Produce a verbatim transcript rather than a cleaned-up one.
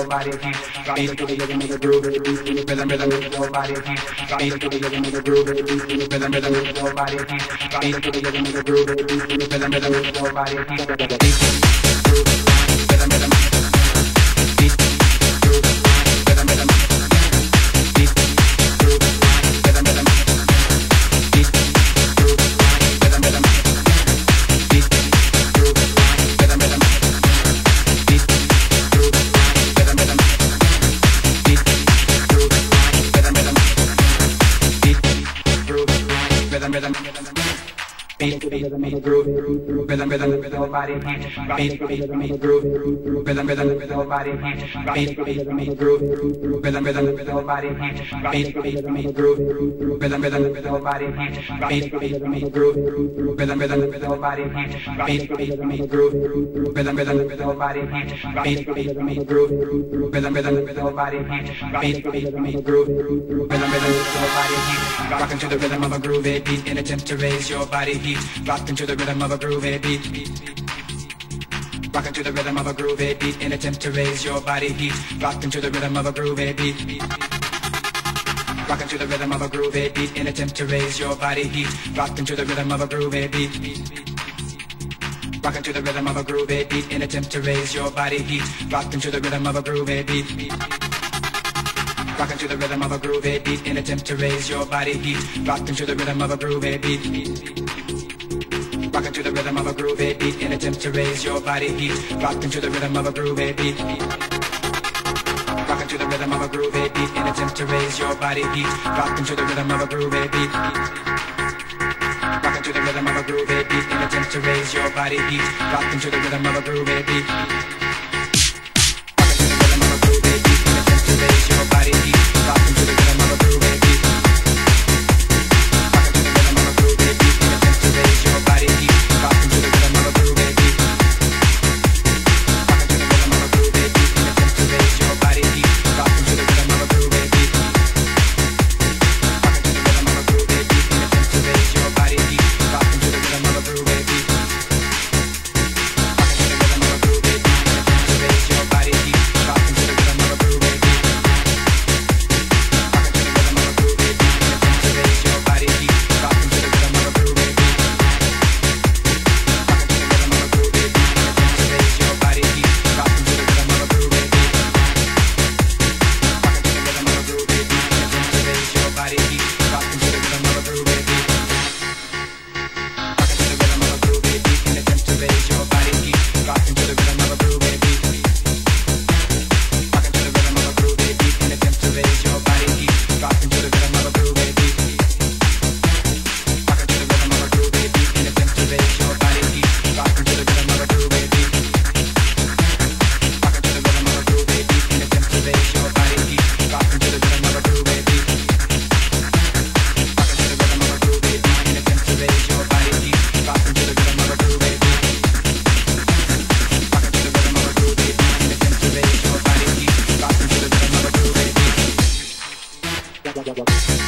your body heat. Beat to the rhythm of the groove, rhythm, rhythm with your body heat. Beat to the rhythm of the groove, rhythm, rhythm with your body heat. Beat to the rhythm of the groove, rhythm, rhythm with your body heat. Beat, groove, rhythm, rhythm. Beat, groove, rhythm, rhythm. Beat, groove, rhythm, rhythm. Beat, groove, rhythm, rhythm. Beat, groove, rhythm, rhythm. Beat, groove, rhythm, rhythm. Beat, groove, rhythm, rhythm. Beat, groove, rhythm, rhythm. Beat, beat, beat, groove, rhythm, rhythm with your body heat. Beat, beat, beat, groove, rhythm, rhythm with your body heat. Beat, beat, beat, groove, rhythm, rhythm with your body heat. Beat, beat, beat, groove, rhythm, rhythm with your body heat. Beat, beat, beat, groove, rhythm, rhythm with your body heat. Beat, beat, beat, groove, rhythm, rhythm with your body heat. Beat, beat, beat, groove, rhythm, rhythm with your body heat. Beat, beat, beat, groove, rhythm, rhythm with your body heat. Rockin' to the rhythm of a groovy beat in attempt to raise your body heat. Rockin' to the rhythm of a groovy beat. Rockin' to the rhythm of a groovy beat in attempt to raise your body heat. Rockin' to the rhythm of a groovy beat. Rockin' to the rhythm of a groovy beat in attempt to raise your body heat. Rockin' to the rhythm of a groovy beat. Rockin' to the rhythm of a groovy beat in attempt to raise your body heat. Rockin' to the rhythm of a groovy beat. Rockin' to the rhythm of a groovy beat in attempt to raise your body heat. Rockin' to the rhythm of a groovy beat. Rockin' to the rhythm of a groovy beat in attempt to raise your body heat. Rockin' to the rhythm of a groovy beat. Rockin' to the rhythm of a groovy beat in attempt to raise your body heat. Rockin' to the rhythm of a groovy beat. Rockin' to the rhythm of a groovy beat in attempt to raise your body heat. Rockin' to the rhythm of a groovy beat. Rockin' to the rhythm of a groovy beat in attempt to raise your body heat. Rockin' to the rhythm of a groovy beat. Rockin' to the rhythm of a groovy beat in attempt to raise your body heat. Rockin' to the rhythm of a groovy beat. Rockin' to the rhythm of a groovy beat in attempt to raise your body heat. Rockin' to the rhythm of a groovy beat. Rockin' to the rhythm of a groovy beat in attempt to raise your body heat. Rockin' to the rhythm of a groovy beat. Rockin' to the rhythm of a groovy beat in attempt to raise your body heat. Rockin' to the rhythm of a groovy beat. Rockin' to the rhythm of a groovy beat in attempt to raise your body heat. Rockin' to the rhythm of a groovy beat. Rockin' to the rhythm of a groovy beat in attempt to raise your body heat. Rockin' to the rhythm of a groovy beat. Rockin' to the rhythm of a groovy beat in attempt to raise your body heat. Rockin' to the rhythm of a groovy beat. Rockin' to the rhythm of a groovy beat in attempt to raise your body heat. Rockin' to the rhythm of a groovy beat. Rockin' to the rhythm of a groovy beat in attempt to raise your body heat. Rockin' to the rhythm of a groovy beat. Rockin' to the rhythm of a groovy beat in attempt to raise your body heat. Rockin' to the rhythm of a groovy beat. Rockin' to the rhythm of a groovy beat in attempt to raise your body heat. Rockin' to the rhythm of a groovy beat. Rockin' to the rhythm of a groovy beat in attempt to raise your body heat. Rockin' to the rhythm of a groovy beat. Rockin' to the rhythm of a groovy beat in attempt to raise your body heat. Rockin' to the rhythm of a groovy beat.